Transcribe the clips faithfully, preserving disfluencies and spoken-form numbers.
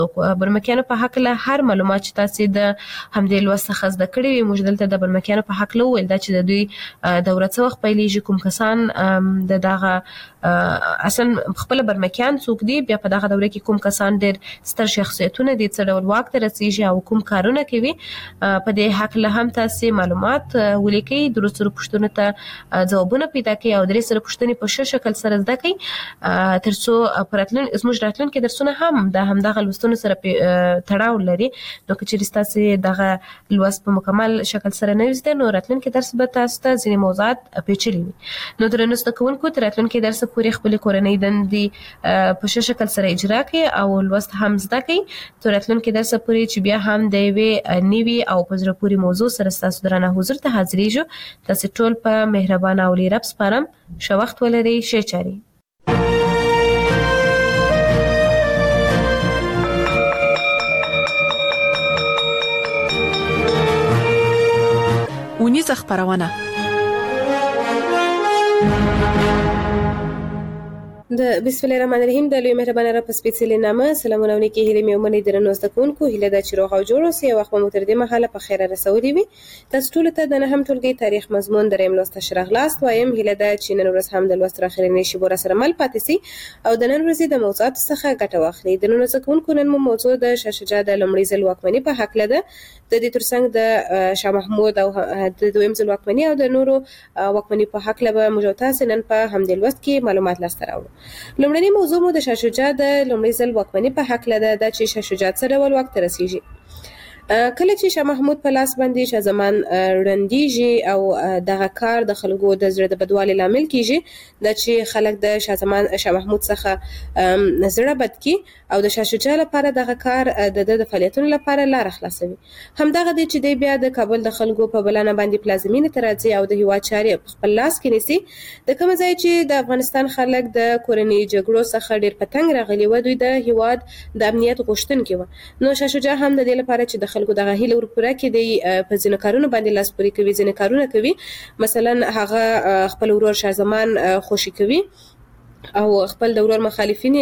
برمکیانو په حق له هر معلومات چې تاسو د همدې لوست څخه زده کړی وي موږ دلته د برمکیانو په حق له ویل دا چې د دوی دوره څه وخت پیلېږي کوم کسان د دغه اصلا خپل برمکیان څوک دي بیا په دغه دوره کې کوم کسان ډېر ستر شخصیتونه دي څه ډول واک ته رسیږي او کوم کارونه کوي په دې حق له هم تاسو معلومات ولیکئ درست پوښتنو ته ځوابونه پیدا کړئ او درې سره پوښتنې په ښه شکل سره زده کړئ ترڅو پراتلون زموږ راتلونکي درسونه هم د همدغه لوستونو سره تړاو لري نو که چېرې تاسو دغه لوست په مکمل شکل سره نه زده نو راتلونکي درس به تاسو ته ځینې موضوعات پیچلي وي نو درنو زده کوونکو تر راتلونکي درس پورې خپل کورنۍ دندې په ښه شکل سره اجرا کړئ او لوست هم زده کړئ تر راتلونکي درس پورې چې بیا هم د یوې نوي او په زړه پورې موضوع سره ستاسو درانه حضور ته حاضرېږو تاسو ټول په مهربانه او لرب سپارم ښه وخت ولرئ ښې چارې اونیزه خبرونه د بسم الله الرحمن الرحیم د لوی مهربانه رب سپیڅلي نامه سلامونه ونکي هیله مې ومني درنو زده کوونکو هیله د چروغ او جوړ اوسئ وخت مو تر دې مهاله په خیره رسولي وي تاسو ټول ته د نهم ټولګي تاریخ مضمون دریم لوست شرغلاست وایم هیله د چې نن ورځ هم د لوست راخرینې شی بور سره مل پاتې سي او د نن ورځې د موضوعات څخه ګټه واخلي د نن زده کوونکو نن مو موضوع د شاه شجاع د لومړي ځل واکمنۍ په حق لده د دې ترڅنګ د شاه محمود او د دویم ځل واکمنۍ او د نورو واکمنۍ په حق لبه موږ تاسو نن په همدې لوست کې معلومات لاسته راوړو لومړنی موضوع مو د شاه شجاع د لومړي ځل واکمنۍ په حق لده د چې شاه شجاع څه ډول واک ته رسیږي کله چې شاه محمود په لاس باندې شاه زمان رندیږي او دغه کار د خلکو د زړه د بدوالي لامل کیږي د چې خلک د شاه زمان شاه محمود څخه زړه بد کی او د شاه شجاع لپاره دغه کار د د فعالیتونو لپاره لار خلاصوي همدغه د چې د بیا د کابل د خلکو په بلانه باندې پلازمینه ترازی او د هیواد چارې خپل لاس کې نیسي د کوم ځای چې د افغانستان خلک د کورنۍ جګړو څخه ډیر پتنګ راغلي و دوی د هیواد د امنیت غوښتونکي و نو شاه شجاع هم د دې لپاره چې د خلکو دغه هیله ورپوره کې دی په ځینو کارونو باندې لاس پورې کوي ځینې کارونه کوي مثلا هغه خپل ورور شاه زمان خوشي کوي او خپل د ورور مخالفین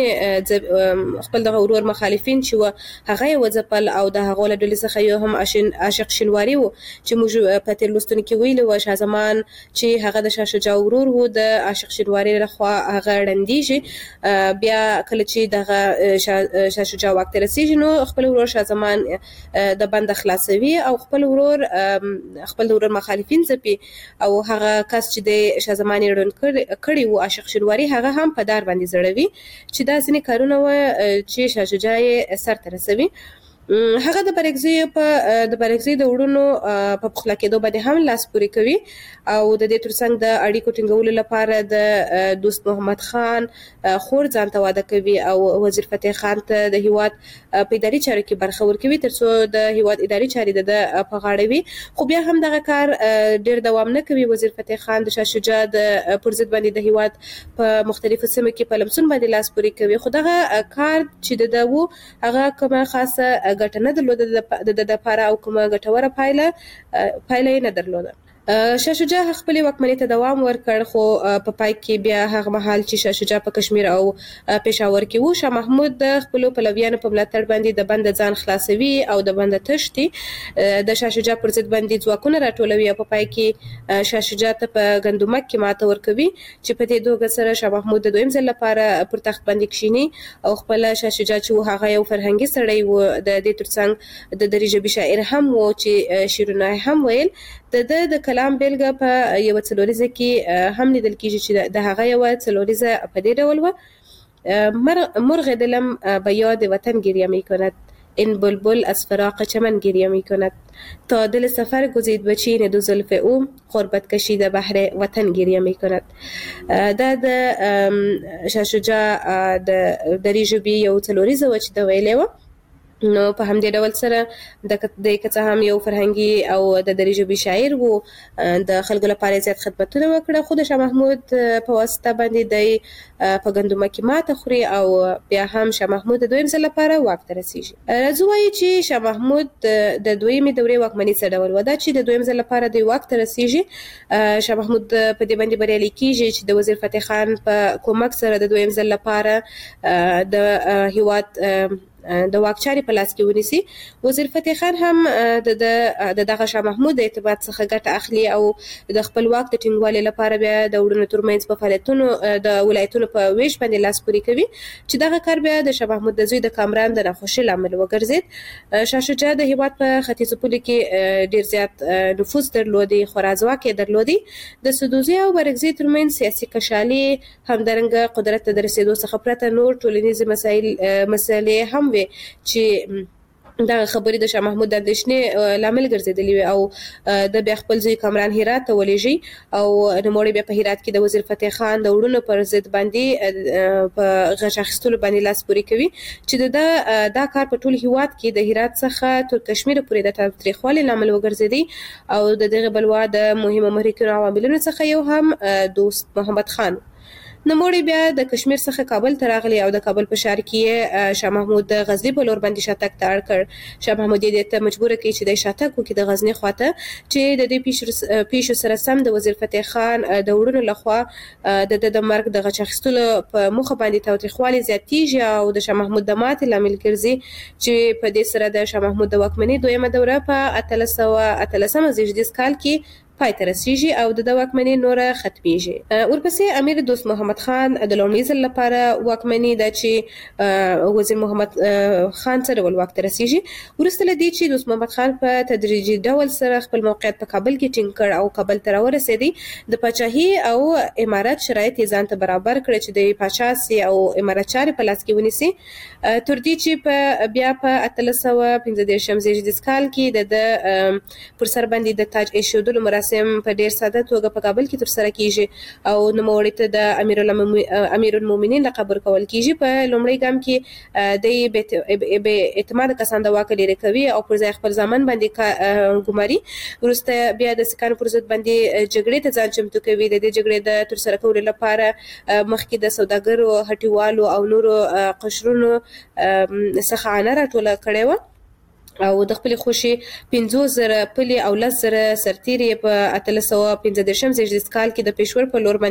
خپل د ورور مخالفین چې هغه یو ځپل او د هغه له ډلې څخه یو هم عاشق شینواری وو چې موږ په تیر لوستونو کې ویل و شاه زمان چې هغه د شاه شجاع ورور وو د عاشق شینواری لخوا هغه رندیږي بیا کله چې دغه شاه شجاع واک ته رسیږي نو خپل ورور شاه زمان د بند خلاصوي او خپل ورور خپل ورور مخالفین ځپي او هغه کس چې د شاه زمان رن کړي وو عاشق شینواری هغه هم په دار باندې زړوي چې دا ځینې کارونه و چې شاه شجاع سر ته رسوي هغه د برګزي په د برګزي د وړونو په پخلا کېدو باندې هم لاس پورې کوي او د دې ترڅنګ د اړیکو ټینګولو لپاره د دوست محمد خان خور ځان ته واده کوي او وزیر فتح خان ته د هیواد په اداري چارو کې برخه ورکوي ترڅو د هیواد اداري چارې د په غاړه وي خو بیا هم دغه کار ډیر دوام نه کوي وزیر فتح خان د شاه شجاع د پرضد باندې د هیواد په مختلفو سیمو کې په لمسون باندې لاس پورې کوي خو دغه کار چې د دو هغه کومه خاصه ګټه نه درلوده د د لپاره او کومه ګټوره پایله پایله نه درلوده شاه شجاع خپل واکمنۍ ته دوام ورکړ خو په پای کې بیا هغه مهال چې شاه شجاع په کشمیر او پېښور کې وو شاه محمود د خپل پلویانو په ملاتړ باندې د بند ځان خلاصوي او د بند تشتي د شاه شجاع پر ضد باندې ځواکونه راټولوي او په پای کې شاه شجاع ته په غندومک کې ماته ورکوي چې په دې دوه سره شاه محمود د دویم ځل لپاره پر تخت باندې کښینی او خپل شاه شجاع چې هغه یو فرهنګي سړی و د دې ترڅنګ د دري ژبې شاعر هم و چې شیرونه هم ویل د د کلام بیلګه په یو څلوریزه کې هم لیدل کیږي چې د هغه یو څلوریزه په دې ډول و مرغ دلم به یاد وطن گریه میکند این بلبل از فراق چمن گریه میکند تا دل سفر گزید به چین دو زلف او قربت کشیده بحر وطن گریه میکند دا د شاه شجاع د دري ژبې یو څلوریزه و چې د ویلې و نو په همدې ډول سره د د کڅه هم یو فرهنګي او د دري ژبې شاعر وو د خلکو لپاره زیات خدمتونه وکړه خو د شاه محمود په واسطه باندې د په غندومه کې ماته خوري او بیا هم شاه محمود د دویم ځل لپاره واک ته رسیږي راځو وایي چې شاه محمود د دویمې دورې واکمنۍ څه ډول و دا چې د دویم ځل لپاره د واک ته رسیږي شاه محمود په دې باندې بریالي کیږي چې د وزیر فتح خان په کومک سره د دویم ځل لپاره د هیواد د واکچاري په لاس کې ونیسي. وزیر فتح خان هم د دغه شاه محمود د اعتماد څخه ګټه اخلي او د خپل واک د ټینګوالي لپاره بیا د وړونو ترمنځ په فعالیتونو د ولایتونو په ویش باندې لاس پورې کوي چې دغه کار بیا د شاه محمود د زوی د کامران د ناخوشي لامل وګرځید. شاه شجاع د هیواد په ختیځو پولو کې ډیر زیات نفوذ درلودي، خورا ځواک یې درلودي. د سدوزي او برګزي ترمنځ سیاسي کشالي همدارنګه قدرت ته د رسیدو څخه پرته نور ټولنیز مسایل مسلې هم وي چې دا خبرې د شاه محمود د اندېښنې لامل ګرځېدلې وي او د بیا خپل ځوی کامران هرات ته ولېږي او نوموړی بیا په هرات کې د وزیر فتح خان د وړونو پر ضد باندې په غږ اخیستلو باندې لاس پورې کوي چې د دا کار په ټول هیواد کې د هرات څخه تر کشمیر پورې د تاریخوالي لامل وګرځېدی او د دغه بلوا د مهمو محرکینو عواملونو څخه یو هم دوست محمد خان. نوموړی بیا د کشمیر څخه کابل ته راغلی او د کابل په ښار کې شاه محمود د غزنی په لور باندې شاتګ ته اړ کړ. شاه محمود یې ته مجبور کړ چې د شاتګ وکړي د غزنی خواته چې د دې پیښو سره سم د وزیر فتح خان د وړونو لخوا د د مرګ د غچ اخیستلو په مخه باندې تاوتریخوالي زیاتیږي او د شاه محمود د ماتې لامل ګرځي چې په دې سره د شاه محمود د واکمنۍ دویمه دوره په اتلس سوه اتلسمه زیږدیز کال کې پای ته رسیږي او د واکمنۍ نوره ختمیږي. ورپسې امیر دوست محمد خان د لومړي ځل لپاره واکمنۍ ده چې وزیر محمد خان سره ول واک ته رسیږي. وروسته له دې چې دوست محمد خان په تدریجي ډول سره خپل موقعیت په کابل کې ټینګ کړ او کابل ته راورسېدی، د پاچاهي او امارت شرایط یې ځان ته برابر کړ چې د پاچا سي او امارت چارې په لاس کې ونیسي، تر دې چې په بیا په اتلس سوه پنځه دېرشم زیږدیز کال کې د پر سر باندې د تاج ایښودلو مراسم په ډیر ساده توګه په کابل کې تر سره کیږي او نوموړی ته د امیر المؤمنین لقب ورکول کیږي. په لومړي ګام کې د بې اعتماد کسان د واک لري کوي او پر ځای خپل ځامن باندې ګماري. وروسته بیا د سکانو پر ضد باندې جګړې ته ځان چمتو کوي. د دې جګړې د تر سره کولو لپاره مخکې د سوداګرو، هټیوالو او نورو قشرونو څخه عانه راټوله کړې وه او د خپل خوشي پنځوس زره پلي او لس زره سرتیري په اتلس سوه پنځه دېرشم زیږدیز کال کې د پېښور په لور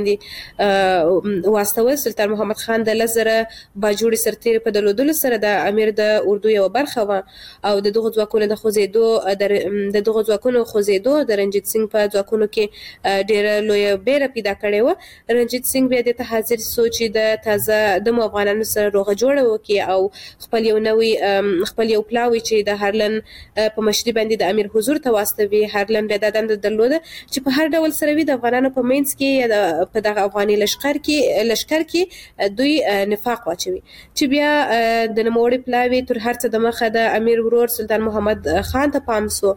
باندې واستول. سلطان محمد خان د لس زره باجوړي سرتیري په درلودلو سره د امیر د اردو یو برخه وه او د دغو ځواکونو د خوځېدو د دغو ځواکونو خوځېدو د رنجیت سنګ په ځواکونو کې ډېره لویه بیره پیدا کړې وه. رنجیت سنګ بیا دې ته حاضر سو چې د تازه دمو افغانانو سره روغه جوړه وکړي او خپل یو نوی خپل یو پلاوی چې د هر هرلن په مشري باندې د امیر حضور ته واستوي. هرلن بیا دا دنده درلوده چې په هر ډول سره وي د افغانانو په منځ کې یا په دغه افغاني لشکر کې لشکر کې دوی نفاق واچوي چې بیا د نوموړي پلاوي تر هر څه د مخه د امیر ورور سلطان محمد خان ته پام سو.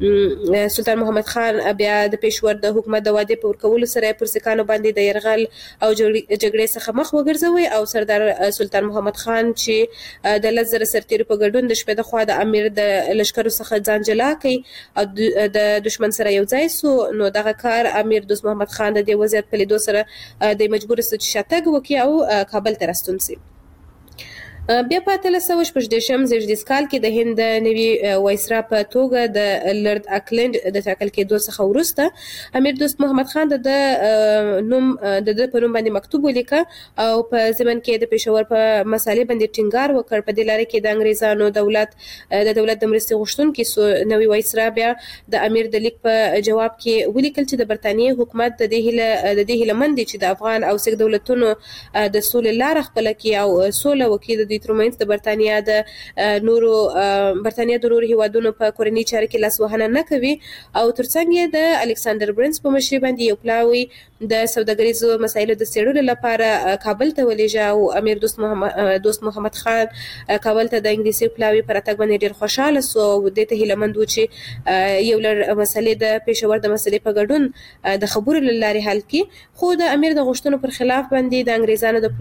سلطان محمد خان بیا د پېښور د حکومت د وعدې په ورکولو سره پر سکانو باندې د یرغل او جګړې څخه مخ وګرځوي او سردار سلطان محمد خان چې د لس زره سرتیرو په ګډون د شپې د خوا د امیر د لشکرو څخه ځان جلا کړي او د دشمن سره یو ځای سو. نو دغه کار امیر دوست محمد خان د دې وضعیت په لیدو سره د مجبور سو چې شاتګ وکړي او کابل ته راستون سي. بیا په اتلس سوه شپږ دېرشم زیږدیز کال کې د هند د نوي وایسرا په توګه د لارډ اکلینډ د ټاکل کېدو څخه وروسته امیر دوست محمد خان د نوم د د په نوم باندې مکتوب ولیکه او په ضمن کې د پېښور په مسالې باندې ټینګار وکړ. په دې لاره کې د انګریزانو دولت د دولت د مرستې غوښتونکي سو. نوي وایسرا بیا د امیر د لیک په جواب کې ولیکل چې د برتانیې حکومت د دې هیله د دې هیله مند چې د افغان او سیک دولتونو د سولې لاره خپل کړي او سوله وکړي. د ترمنځ د برتانیا د نورو برتانیا د نورو هیوادونو په کورنۍ چارو کې لاس وهنه نه کوي او ترڅنګ یې د الکساندر برنس په مشرۍ باندې یو پلاوی د سوداګریزو مسایلو د څېړلو لپاره کابل ته ولېږه او امیر دوست محمد دوست محمد خان کابل ته د انګلیسي پلاوی پر راتګ باندې ډېر خوشاله سو او دې ته هیله مند و چې یو لړ مسلې د پېښور د مسلې په ګډون د خبرو له لارې حل کړي. خو د امیر د غوښتنو پر خلاف باندې د انګریزانو د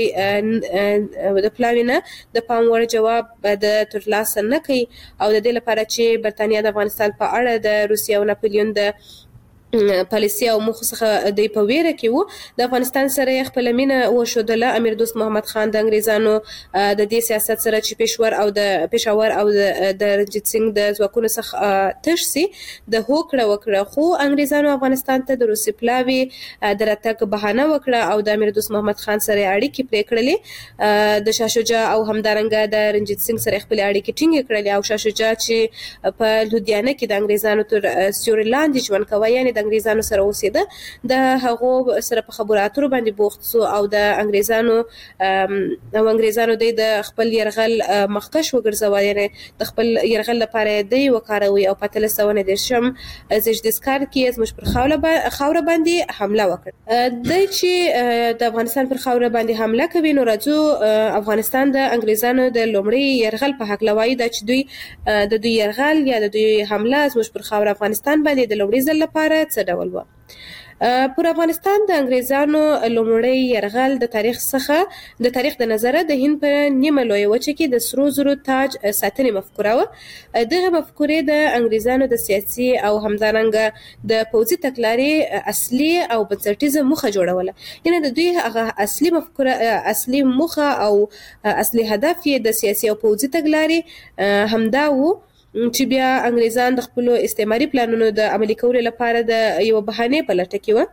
پلاوی د پلاوی نه د پام وړ جواب د ترلاسه نه کوي او د دې لپاره چې برتانیا د افغانستان په اړه د روسیې او ناپلیون د پالیسي او مخ څخه د په ویره کې وو د افغانستان سره خپل مینه وشودله. امیر دوست محمد خان د انګریزانو د دې سیاست سره چې پېښور او د پېښور او د رنجیت سنگ د ځواکونو څخه تش سي د هوکړه وکړه، خو انګریزانو افغانستان ته د روسي پلاوي د راتګ بهانه وکړه او د امیر دوست محمد خان سره اړیکې پرې کړلې. د شاه شجاع او همدارنګه د رنجیت سنگ سره خپل اړیکې ټینګې کړلې او شاه شجاع چې په لودیانه کې د انګریزانو تر سیوري لاندې ژوند کوي، یعنی د انګریزانو سره اوسېده، د هغو سره په خبرو اترو باندې بوخت سو او د انګریزانو او انګریزانو د خپل يرغل مخکش وګرځوي، یعنی د خپل يرغل لپاره دی وکاروي او په اتلس سوه نهه زیږدیزکار کې زموږ پر خاوره باندې حمله وکړه. د چې د افغانستان پر خاوره باندې حمله کوي، نو راځو افغانستان د انګریزانو د لومړي يرغل په حق لوي دا چې دوی د دوی يرغل یا د دوی حمله زموږ پر خاوره افغانستان باندې د لومړي ځل لپاره څه ډول و. پر افغانستان د انګریزانو لومړی يرغل د تاریخ څخه د تاریخ د نظره د هند په نیمه لویه وچه کې د سرو زرو تاج ساتنې مفکوره و. دغه مفکورې د انګریزانو د سیاسي او همدارنګه د پوځي تګلارې اصلي او بنسټیزه موخه جوړوله، یعنی د دوی هغه اصلي مفکوره اصلي موخه او اصلي هدف یې د سیاسي او پوځي تګلارې همدا و چې بیا انګریزان د خپل استعماري پلانونو د عملي کولو لپاره د یو بهانه په لټه کې و.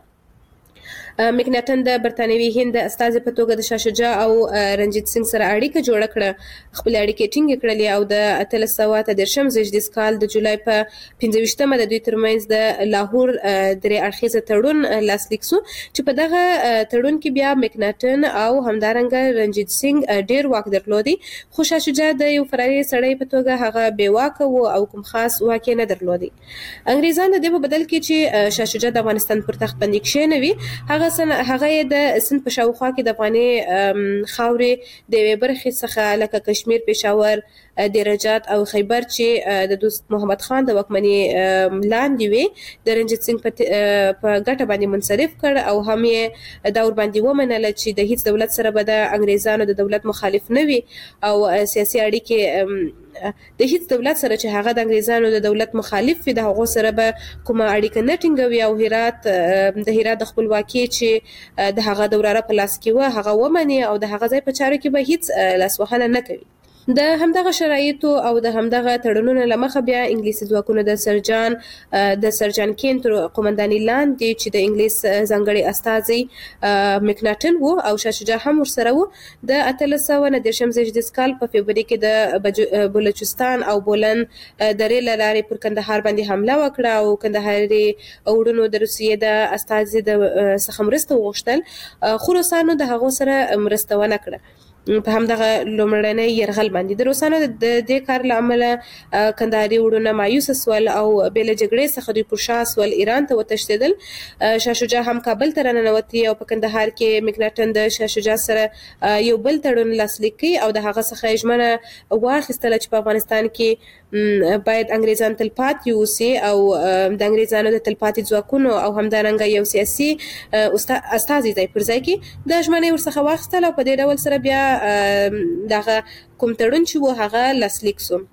مکناټن د برتانوي هند استازي په توګه د شاه شجاع او رنجیت سنگ سره اړیکه جوړه کړه، خپل اړیکې ټینګې کړلې او د اتلس سوه اته دېرشم زیږدیز کال د جولای په پنځه ویشتمه د دوی ترمنځ د لاهور درې اړخیزه تړون لاسلیک سو چې په دغه تړون کې بیا مکناټن او همدارنګه رنجیت سنگ ډیر واک درلودي، خو شاه شجاع د یو فراري سړی په توګه هغه بې واکه و او کوم خاص واک نه درلودي. انګریزان د دې په بدل کې چې شاه شجاع د افغانستان پر تخت باندې کښېنوي، هغه هغه د سند په شاوخوا کې د افغاني خاورې د یوې برخې څخه لکه کشمیر، پېښور، دیرجات او خیبر چې د دوست محمد خان د واکمنۍ لاندې وي د رنجیت سنگ په ګټه باندې منصرف کړ او هم یې دا ور باندې ومنله چې د هیڅ دولت سره به د انګریزانو د دولت مخالف نه وي او سیاسي اړیکې د هیڅ دولت سره چې هغه د انګریزانو د دولت مخالف وي د هغو سره به کومه اړیکه نه ټینګوي او هرات د هرات د خپلواکۍ چې د هغه دوراره په لاس کې و هغه ومني او د هغه ځای په چارو کې به هیڅ لاسوهنه نه کوي. د همدغه شرایطو او د همدغه تړونونو لمخه بیا انګلیسي ځواکونه د سرجان د سرجان کین تر قومنداني لاندې چې د انګلیس ځانګړي استازي مکناټن وو او شاه شجاع هم ورسره وو، د اتلس سوه نهه دېرشم زیږدیز کال په فبروري کې د بلوچستان او بولن درې له لارې پر کندهار باندې حمله وکړه او کندهاري وروڼو د روسیې د استازي د څخه مرسته وغوښتل، خو روسانو د هغو سره مرسته ونه کړه. په همدغه لومړنۍ يرغل باندې د روسانو د دې کار له امله کندهاري وروڼه مایوس سول او بې له جګړې څخه دوی پر شا سول ایران ته وتښتېدل. شاه شجاع هم کابل ته راننوتي او په کندهار کې مکناټن د شاه شجاع سره یو بل تړون لاسلیک کړي او د هغه څخه ژمنه واخیستله چې په افغانستان کې باید انګریزان تلپاتې اوسي او د انګریزانو د تلپاتې ځواکونو او همدارنګه یو سیاسي استازي ځای پر ځای کې د ژمنې ورڅخه واخیستله او په دې ډول سره بیا دغه کوم تړون چې و هغه لاسلیک سو.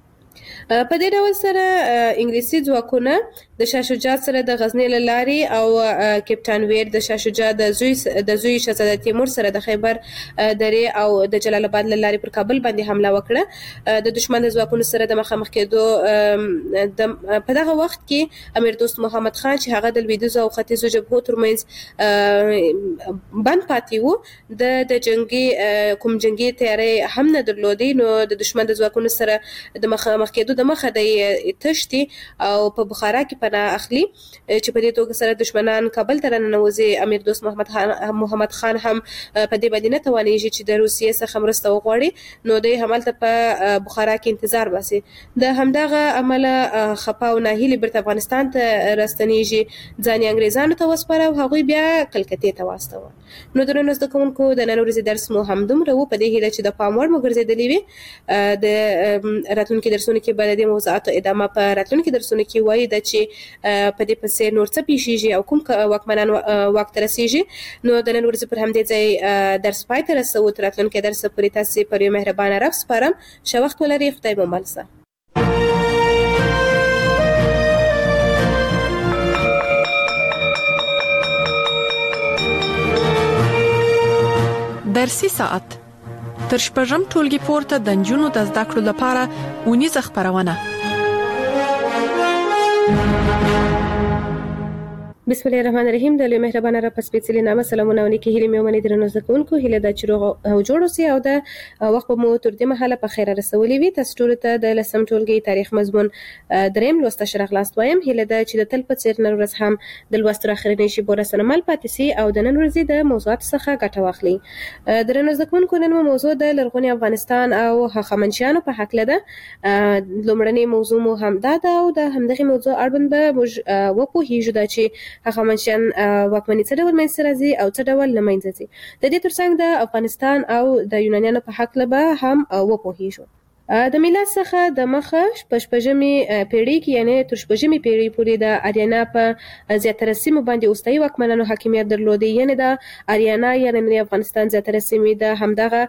په دې ډول سره انګلیسي ځواکونه د شاه شجاع سره د غزنی له لارې او کپټان ویر د شاه شجاع د زوی د زوی شهزاده تیمور سره د خیبر درې او د جلال آباد له لارې پر کابل باندې حمله وکړه. د دشمن د ځواکونو سره د مخامخ کېدو د په دغه وخت کې امیر دوست محمد خان چې هغه د لویدیځ او ختیځو جبهو ترمنځ بند پاتې و د د جنگي کوم جنگي تیاري هم نه درلودي، نو د دشمن د ځواکونو سره د مخامخ کېدو د مخه د تشتي او په بخارا کې پناه اخلي چې په دې توګه سره دشمنان کابل ته راننوځي. امیر دوست محمد خان محمد خان هم په دې باندې نه توانېږي چې د روسیې څخه مرسته وغواړي، نو دوی همالته په بخارا کې انتظار باسي. د همدغه عمله خپه او ناهیلي بیرته افغانستان ته راستنېږي، ځان یې انګریزانو ته وسپاره او هغوی بیا کلکتې ته واستوه. نو درنو زده کوونکو د نن ورځې درس مو همدومره و، په دې هیله چې د پام وړ مو ګرځېدلي وي. د راتلونکي درسونو کې به د دې موضوعاتو ادامه په راتلونکي درسونو کې وایي ده چې په دې پسې نور څه پیښیږي او کوم واکمنان واک ته رسیږي. نو د نن ورځې پر همدې ځای درس پای ته رسوو. تر راتلونکي درسه پورې تاسې پر یو مهربانه رب سپارم. ښه وخت ولرئ. خدای مو مل شه. درسي ساعت تر شپږم ټولګي پورته د نجونو د زده کړو لپاره ونیزه خبرونه. بسم الله الرحمن الرحیم. د لوی مهربانه رب سپیڅلي نامه سلامونه ونیکي هیله مې ومني درنو زکونکو هیله د چروغ او جوړو سي او د وخت مو تر دې مهاله په خیره رسولې وي. تاسو ټول ته د لسم ټولګي تاریخ مضمون دریم لوست شرح لاست وایم. هیله د چې د تل په څیر نن ورځ هم د لوست اخرنی شي بوره سنمل پاتې سي او د نن ورځې د موضوعات څخه ګټه واخلي. درنو زکونکو نن موضوع د لرغونی افغانستان او هخامنشیانو په حق لده. لومړنی موضوع مو هم دا ده او د همدغه موضوع اړوند به موږ وپوهیږو د چې هخامنشیان واکمني څه ډول منځته راځي او څه ډول له منځه ځي. د دې ترڅنګ د افغانستان او د یونانیانو په حق به هم وپوهیږو. د میلاد څخه د مخه شپږمې پیړۍ کې یعنی تر شپږمې پیړۍ پورې د اریانا په زیاتره سیمو باندې اوستایي واکمنانو حاکمیت درلود. یعنی د اریانا یعنی افغانستان زیاتره سیمې د همدغه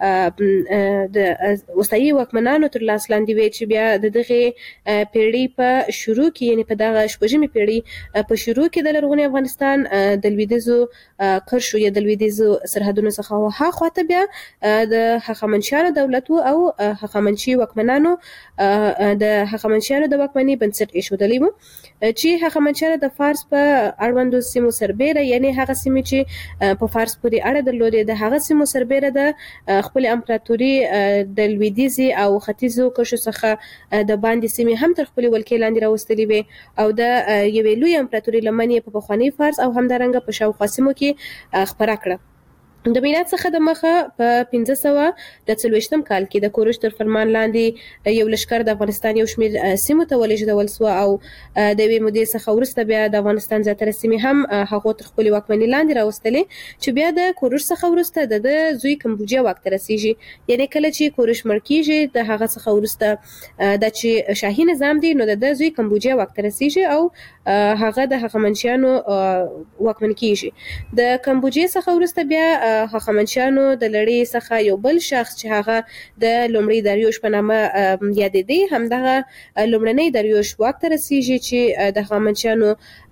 د اوستایي واکمنانو تر لاس لاندې وي چې بیا د دغه پیړۍ په شروع کې یعنی په دغه شپږمې پیړۍ په شروع کې د لرغوني افغانستان د لویدیځو قرشو یا د لویدیځو سرحدونو څخه ها خواته بیا د هخامنشیانو دولت او هخامنشیانو چې واکمنانو د هخامنشیانو د واکمنۍ بنسټ ایښودلی وو چې هخامنشیانو د فارس په اړوندو سیمو سربیره یعنی هغه سیمې چې په فارس پورې اړه درلودې د هغه سیمو سربیره د خپل امپراتوري د لویدیځي او ختیځو قشرو څخه د باندې سیمې هم تر خپل ولکې لاندې راوستلې وي او د یوې لوی امپراتوري لمنې په پخواني فارس او همدارنګه په شاوخوا سیمو کې خپره کړه. د میلاد څخه د مخه په پنځه سوه د څلوېښتم کال کې د کوروش تر فرمان لاندې یو لښکر د افغانستان یو شمېر سیمو ته ولېږدول سوه او د یوې مودې څخه وروسته بیا د افغانستان زیاتره سیمې هم هغو تر خپلې واکمنۍ لاندې راوستلې چې بیا د کوروش څخه وروسته د ده زوی کمبوجیا واک ته رسېږي. یعنې کله چې کوروش مړ کېږي د هغه څخه وروسته دا چې شاهي نظام دی نو د ده زوی کمبوجیا واک ته رسېږي او هغه د هخامنشیانو واکمن کېږي. د کمبوجیا څخه وروسته بیا هخامنشیانو د لړۍ څخه یو بل شخص چې هغه د لومړي داریوش په نامه یادېدی همدغه لومړنی داریوش واک ته رسېږي چې د هخامنشیانو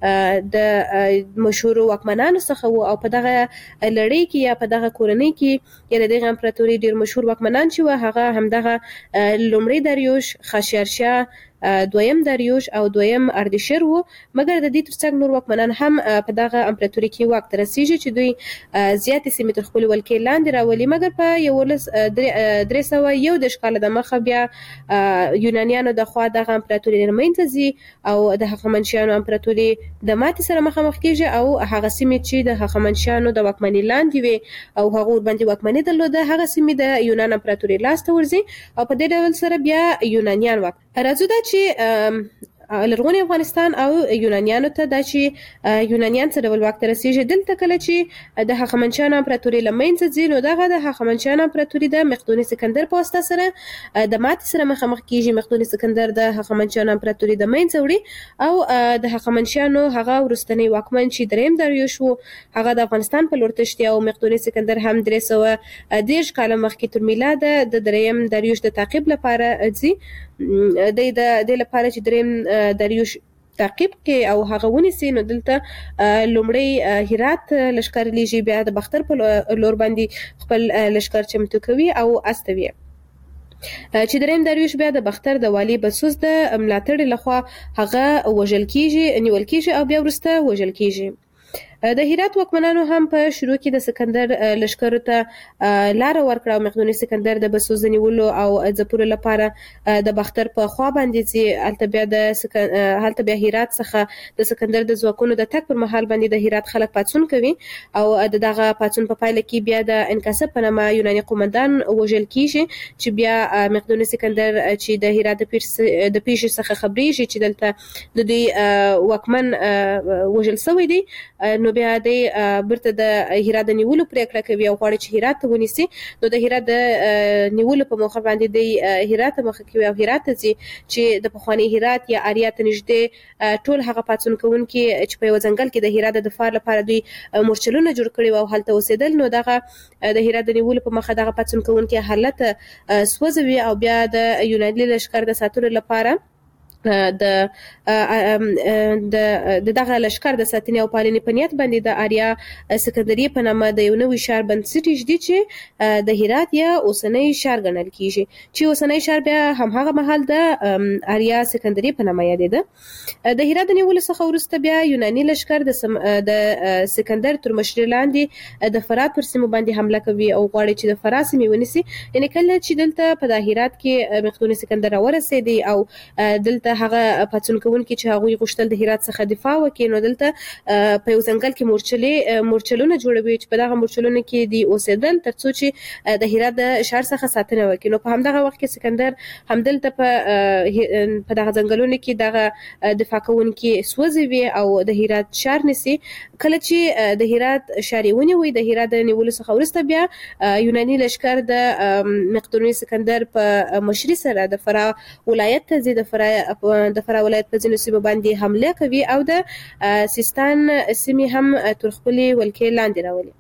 د مشهورو واکمنانو څخه و او په دغه لړۍ کې یا په دغه کورنۍ کې یا د دغه امپراتوري ډېر مشهور واکمنان چې و هغه همدغه لومړی داریوش خاشیارشاه دویم داریوش او دویم اردشیر وو. مګر د دې ترڅنګ نور واکمنان هم په دغه امپراتوري کې واک ته رسېږي چې دوی زیاتې سیمې تر خپلې ولکې لاندې راولي. مګر په یولس درې سوه یو دېرش کاله د مخه بیا یونانیانو د خوا دغه امپراتوري له منځه ځي او د هخامنشیانو امپراتوري د ماتې سره مخامخ کېږي او هغه سیمې چې د هخامنشیانو د واکمنۍ لاندې وي او هغو ورباندې واکمني درلوده هغه سیمې د یونان امپراتوري لاس ته ورځي او په دې ډول سره بیا یونانیان واک راځو دا چې لرغونی افغانستان او یونانیانو ته دا چې یونانیان څه ډول واک ته رسېږي. دلته کله چې د هخامنشیانو امپراتوري له منځه ځي نو دغه د هخامنشیانو امپراتوري د مقدوني سکندر په واسطه سره د ماتې سره مخامخ کېږي. مقدوني سکندر د هخامنشیانو امپراتوري د منځه وړي او د هخامنشیانو هغه وروستنی واکمن چې دریم داریوش و هغه د افغانستان په لور تښتي او مقدوني سکندر هم درې سوه دېرش کاله مخکې تر میلاده د دریم داریوش د تعقیب لپاره ځي. د دې لپاره چې دریم داریوش تعقیب کې او هغه ونیسي نو دلته لومړی هرات لښکر لیږي بیا د بختر په لور باندې خپل لښکر چمتو کوي او استوي چې دریم داریوش بیا د بختر د والي بسوس د ملاتړ لخوا هغه وژل کیږي نیول کیږي او بیا وروسته وژل کیږي. د هرات واکمنانو هم په شروع کې د سکندر لښکرو ته لاره ورکړه او مقدوني سکندر د بسوس د نیولو او ځپلو لپاره د بختر په خوا باندې ځي. هلته بیا د هلته بیا هرات څخه د سکندر د ځواکونو د تګ پر مهال باندې د هرات خلک پاڅون کوي او د دغه پاڅون په پایله کې بیا د انکاسب په نامه یوناني قومندان وژل کیږي چې بیا مقدوني سکندر چې د هرات د پیښې څخه خبرېږي چې دلته د دوی واکمن وژل شوی دی نو بیا د برته د هرات د نیولو پریکړه کوي او غواړي چې هرات ته ونیسي. نو د هرات د نیولو په موخه باندې د هرات مخه کوي او هرات ته ځي چې د پخواني هرات یا آریا ته نږدې ټول هغه پاڅون کوونکي چې په یو ځنګل کې د هرات د دفاع لپاره دوی مورچلونه جوړ کړي او هلته اوسېدل نو دغه د هرات د نیولو په مخه دغه پاڅون کوونکي حالت سوځوي او بیا د یوناني لښکر د ساتلو لپاره د د دغه لشکر د ساتنې او پالنې په نیت باندې د آریا سکندري په نامه د یو نوي ښار بنسټ ایږدي چې د هرات یا اوسنی ښار ګڼل کیږي چې اوسنی ښار بیا همهغه مهال د آریا سکندري په نامه یادېده. د هرات د نیولو څخه وروسته بیا یوناني لشکر د د سکندر تر مشرۍ لاندې د فرات پر سیمو باندې حمله کوي او غواړي چې د فرات سیمې ونیسي. یعنې کله چې دلته په د هرات کې مقدوني سکندر راورسېدی او دلته هغه پاڅون کوونکي چې هغوی غوښتل د هرات څخه دفاع وکړي نو دلته په یو ځنګل کې مورچلې مورچلونه جوړوي چې په دغه مورچلونو کې دی اوسېدل ترڅو چې د هرات د ښار څخه ساتنه وکړي. نو په همدغه وخت کې سکندر همدلته په په دغه ځنګلونو کې دغه دفاع کوونکي سوځوي او د هرات ښار نیسي. کله چې د هرات ښار ونیوي د هرات د نیولو څخه وروسته بیا یوناني لشکر د مقدوني سکندر په مشرۍ سره د فراه ولایت ته ځي. د فراه د فراه ولایت په ځینو سیمو باندې حمله کوي او د سیستان سیمې هم تر خپلې ولکې لاندې راولي.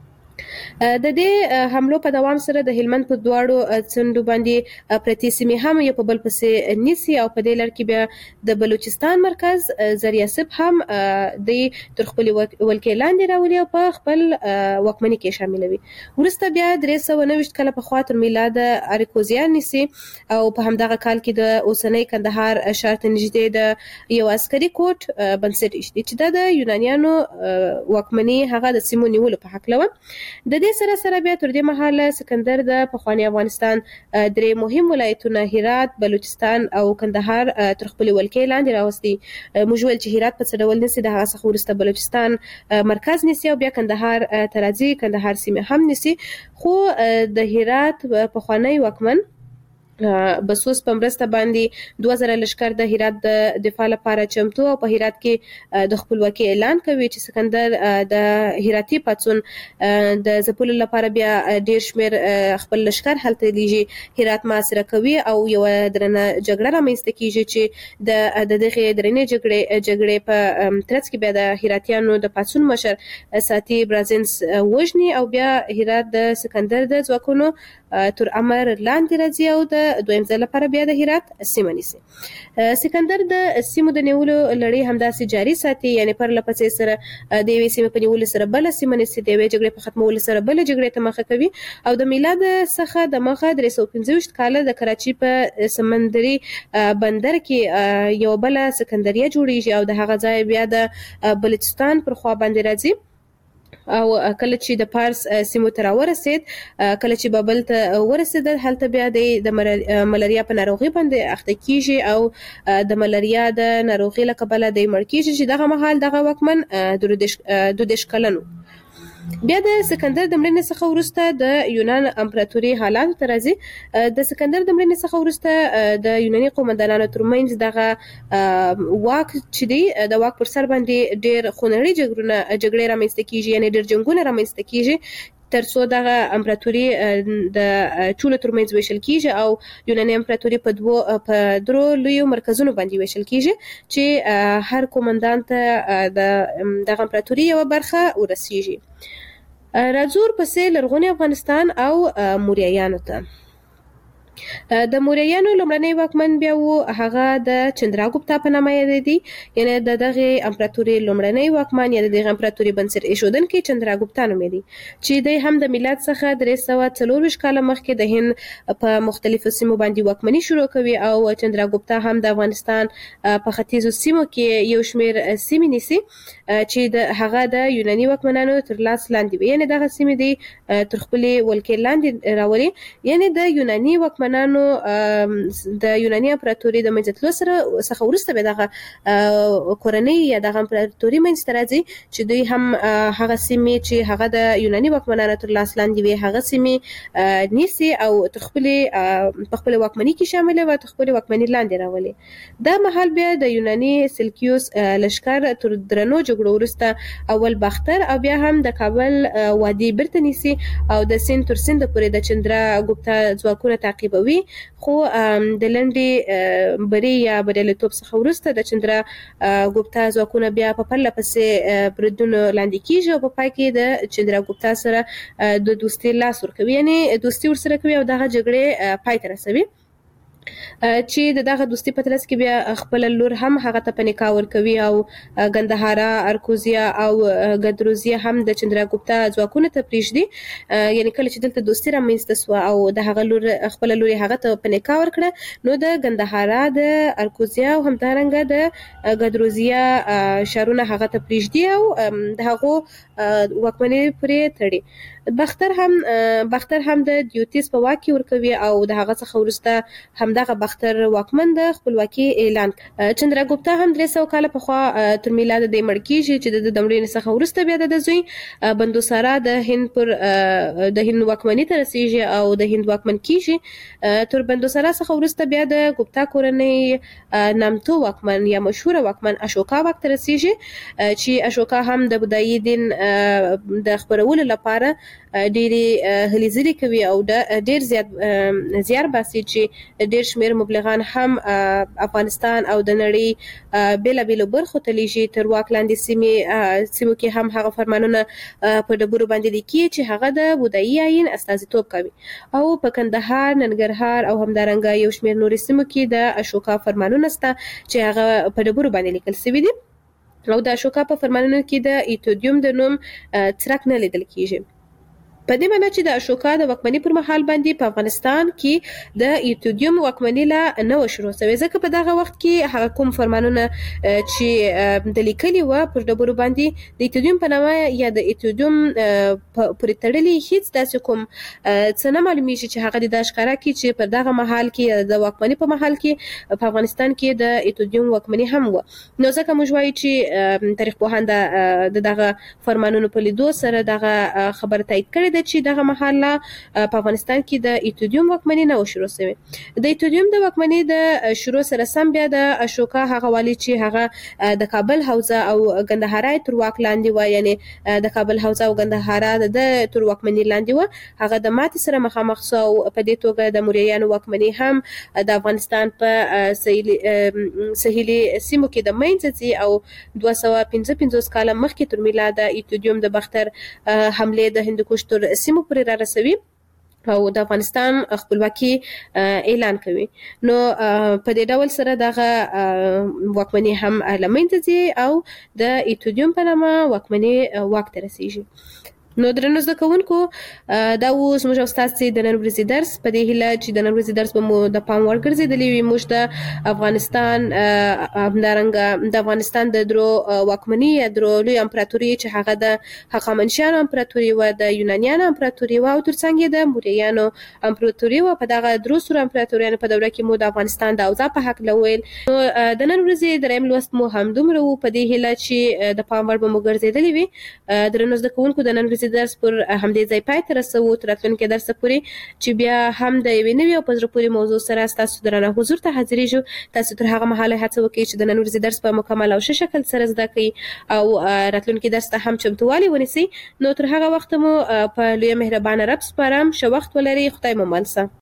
د دې حملو په دوام سره د هلمند په دواړو څنډو باندې پرتې سیمې هم یو په بل پسې نیسي او په دې لړ کې بیا د بلوچستان مرکز زریاسب هم د تر خپلې ولکې لاندې راولي او په خپل واکمنۍ کې شاملوي. وروسته بیا درې سوه نهه ویشت کاله پخوا تر میلاد اراکوزیان نیسي او په همدغه کال کې د اوسنۍ کندهار ښار ته نږدې د یو عسکري کوټ بنسټ ایږدي چې دا د یونانیانو واکمنۍ هغه د سیمو نیولو په هکله وه. د دې سره سره بیا تر دې مهاله سکندر د پخواني افغانستان درې مهم ولایتونه هرات، بلوچستان او کندهار تر خپلې ولکې لاندې راوستي. موږ ویل چې هرات په څه ډول نیسي، د هغه څخه وروسته بلوچستان مرکز نیسي او بیا کندهار ته راځي، کندهار سیمې هم نیسي. خو د هرات پخوانی واکمن بسوس په مرسته باندې دوه زره لشکر د هرات د دفاع لپاره چمتو او په هرات کې د خپلواکۍ اعلان کوي چې سکندر د هراتي پاڅون د ځپلو لپاره بیا ډیر شمیر خپل لشکر هلته لیږي، هرات محاصره کوي او یو درنه جګړه رامنځته کیږي چې د دغه درنې جګړې جګړې په ترڅ کې بیا د هراتیانو د پاڅون مشر ساتي برازنس وژني او بیا هرات د سکندر د ځواکونو تر امر لاندې راځي او د دویم ځل لپاره بیا د هرات سیمه نیسي. سکندر د سیمو د نیولو لړۍ همداسې جاري ساتي، یعنی پر لپسې سره د یوې سیمې په نیولو سره بله سیمه نیسي، د یوې جګړې په ختمولو سره بله جګړې ته مخه کوي او د میلاد څخه د مخه درې سوه پنځه ویشت کاله د کراچۍ په سمندري بندر کې یو بله سکندریه جوړیږي او د هغه ځای بیا د بلوچستان پر خوا باندې راځي او کله چې د پارس سیمو ته راورسید، کله چې بابل ته ورسېدل، هلته بیا د ملاریا په ناروغي باندې اخته کیږي او د ملاریا د ناروغي له کبله دی مړ کیږي چې دغه مهال دغه واکمن دوه دېرش کلن و. بیا د سکندر د مړینې څخه وروسته د یونان امپراتوري حالاتو ته راځي. د سکندر د مړینې څخه وروسته د یوناني قومندانانو ترمنځ دغه واک چې دی د واک پر سر باندې ډېر خونړۍ جګړونه جګړې رامنځته کیږي، یعنې ډېر جنګونه رامنځته کیږي ترڅو دغه امپراتوري د ټولو ترمنځ ویشل کیږي او یوناني امپراتوري په دوه په درو لویو مرکزونو باندې ویشل کیږي چې هر قومندان ته د دغه امپراتوري یوه برخه ورسیږي. راځو ورپسې لرغوني افغانستان او موریایانو ته. د موریایانو لومړنی واکمن بیا و هغه د چندراګوپتا په نامه یادېدی، یعنی د دغه امپراتوري لومړنی واکمن یا د دغه امپراتوري بنسټ ایښودونکی چندراګوپتا نومېدی چې دی هم د میلاد څخه درې سوه څلور ویشت کاله مخکې د هند په مختلفو سیمو باندې واکمني شروع کوي او چندراګوپتا هم د افغانستان په ختیځو سیمو کې یو شمېر سیمې نیسي چې د هغه د یوناني واکمنانو تر لاس لاندې وي، یعنی دغه سیمې دی تر خپلې ولکې لاندې راولي. یعنی د یوناني واکمنانو د یوناني امپراتوري د منځته تلو سره څخه وروسته به دغه کورنۍ یا دغه امپراتوري منځته راځي چې دوی هم هغه سیمې چې هغه د یوناني واکمنانو تر لاس لاندې وي هغه سیمې نیسي او تر خپلې په خپل واکمنۍ کې شامل وي، تر خپل واکمنۍ لاندې راولي. دا مهال بیا د یوناني سلکیوس لشکر تر درنو جګړو وروسته اول باختر او بیا هم د کابل وادي بیرته نیسي او د سیند تر سینده پورې د چندراګوپتا ځواکونه تعقیبوي. خو د لنډې بري یا بریالیتوب څخه وروسته د چندراګوپتا ځواکونه بیا په پرله پسې بریدونو لاندې کیږي او په پای کې د چندراګوپتا سره د دوستي لاس ورکوي، یعنی دوستي ورسره کوي او دغه جګړې پای ته رسوي. چې دغه دوستي په ترڅ کې بیا خپل لور هم هغه ته په نکاح ورکوي او ګندهارا ارکوزیا او ګدروزیا هم د چندراګوپتا ځواکونو ته پریږدي یعنی کله چې دلته دوستي رامنځته سوه او د هغه لور خپل لور هغه ته په نکاح ورکړه نو د ګندهارا د ارکوزیا او همدارنګه د ګدروزیا شارونه هغه ته پریږدي او د هغو واکمنۍ پرې تړي. باختر هم باختر هم د دیوتیس په واک کې ورکوي او د هغه څخه وروسته همدغه باختر واکمن د خپلواکي اعلان کړ. چندراګوپتا هم درې سوه کاله پخوا تر میلاد د مړ کیږي چې د دمړې څخه وروسته بیا د زوی بندوسارا د هند پر د هند واکمنۍ ته رسیږي او د هند واکمن کیږي. تر بندوسارا څخه وروسته بیا د ګوپتا کورنۍ نامتو واکمن یا مشهور واکمن اشوکا واک ته رسیږي چې اشوکا هم د بودایي دین د خپرولو لپاره ډېری هلې ځلې کوي او ډېر زیات زیار باسي چې ډېر شمېر مبلغان هم افغانستان او د نړۍ بېلابېلو برخو ته لیږي. تر واک لاندې سیمې سیمو کې هم هغه فرمانونه په ډبرو باندې لیکي چې هغه د بودایي آیین استازیتوب کوي او په کندهار، ننګرهار او همدارنګه یو شمېر نورې سیمو کې د اشوکا فرمانونه شته چې هغه په ډبرو باندې لیکل شوي دي او د اشوکا په فرمانونو کې د ایتودیوم د نوم څرک نه لیدل کیږي. په دې معنی چې د اشوکا د واکمنۍ پر مهال باندې په افغانستان کې د ایتودیوم واکمنۍ لا نه و شروع شوې ځکه په دغه وخت کې هغه کوم فرمانونه چې د لیکلي و پر ډبرو باندې د ایتودیوم په نامه یا د ایتودیوم پورې تړلي هیڅ داسې کوم څه نه معلومیږي چې هغه د ښکاره کړي چې په دغه مهال کې د واکمنۍ په مهال کې په افغانستان کې د ایتودیوم واکمنۍ هم و. نو ځکه موږ وایو چې تاریخ پوهان د دغه فرمانونو په لیدو سره دغه خبره تایید کړې ده چې دغه مهال په افغانستان کې د ایتودیوم واکمنۍ نه و شروع شوې. د ایتودیوم د واکمنۍ د شروع سره سم بیا د اشوکا هغه والی چې هغه د کابل حوزه او ګندهارا تر واک لاندې و یعنی د کابل حوزه او ګندهارا د تر واکمنۍ لاندې و هغه د ماتې سره مخامخ شو او په دې توګه د موریانو واکمنۍ هم د افغانستان په سهیلي سیمو کې د منځ ځي او دوه سوه پنځه پنځوس کاله مخکې تر میلاد د ایتودیوم د باختر حمله د هندوکش تر سیمو پورې را رسوي او د افغانستان خپلواکي اعلان کوي. نو په دې ډول سره دغه واکمنۍ هم له منځه ځي او د ایتودیوم په نامه واکمنۍ واک ته رسیږي. نو درنو زده کوونکو دا اوس موږ استاسي د نن ورځې درس په دې هیله چې د نن ورځې درس به مو د پام وړ ګرځېدلی وي. موږ د افغانستان همدارنګه د افغانستان د درو واکمنۍ یا درو لوی امپراتوري چې هغه د هخامنشیانو امپراتوري و د یونانیانو امپراتوري و او ترڅنګ د موریانو امپراتوري و. په دغه درو سرو امپراتوریانو په دوره کې مو د افغانستان د اوضاع په حق لویل. نو د نن ورځې دریم لوست مو همدومره و په دې هیله چې د پام وړ به مو ګرځېدلی وي. درنو زده کوونکو د نن ورځې درس پر همدې ځای پای ته رسوو تر راتلونکي درسه پورې چې بیا هم د یوې نوې او په زړه پورې موضوع سره ستاسو درانه حضور ته حاضرېږو. تاسو تر هغه مهاله هڅه وکړئ چې د نن ورځې درس په مکمل او ښه شکل سره زده کړئ او راتلونکي درس ته هم چمتووالی ونیسئ. نو تر هغه وخته مو په لویه مهربانه رب سپارم. ښه وخت ولرئ. خدای مو مل شه.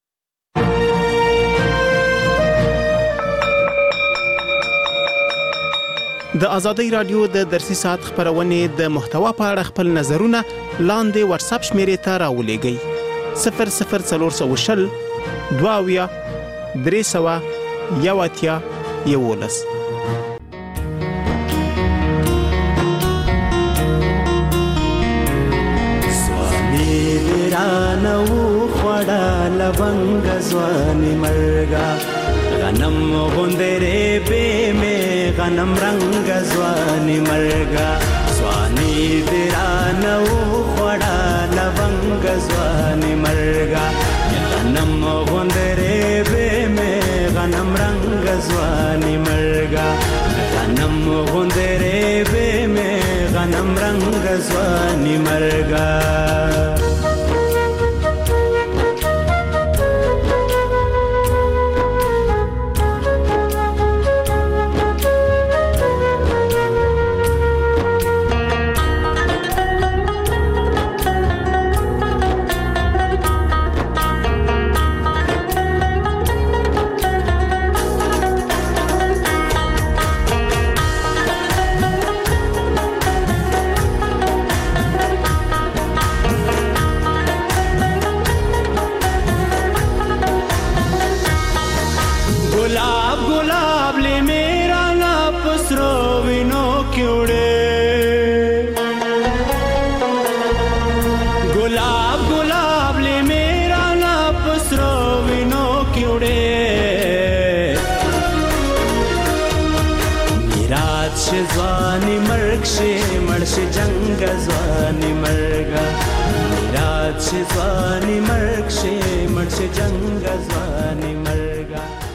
د ازادۍ رادیو د درسي ساعت خبرونې د محتوا په اړه خپل نظرونه لاندې واتس اپ شمیرې ته راولېږئ صفر صفر څلور سوه شل دوه اویا درې سوه یو اتیا یولس. سوامي ورانو خوړه لونګ ځواني مرګه غنم غوندره به می غنم رنگ ځواني مرګه ځواني ورانو خوړه لونګ ځواني مرګه غنم غوندره به می غنم رنگ ځواني مرګه غنم غوندره به می غنم رنگ ځواني مرګه. مړشه جنگ ځواني مرګا میراث ځواني مرګ شه مړشه جنگ ځواني مرګ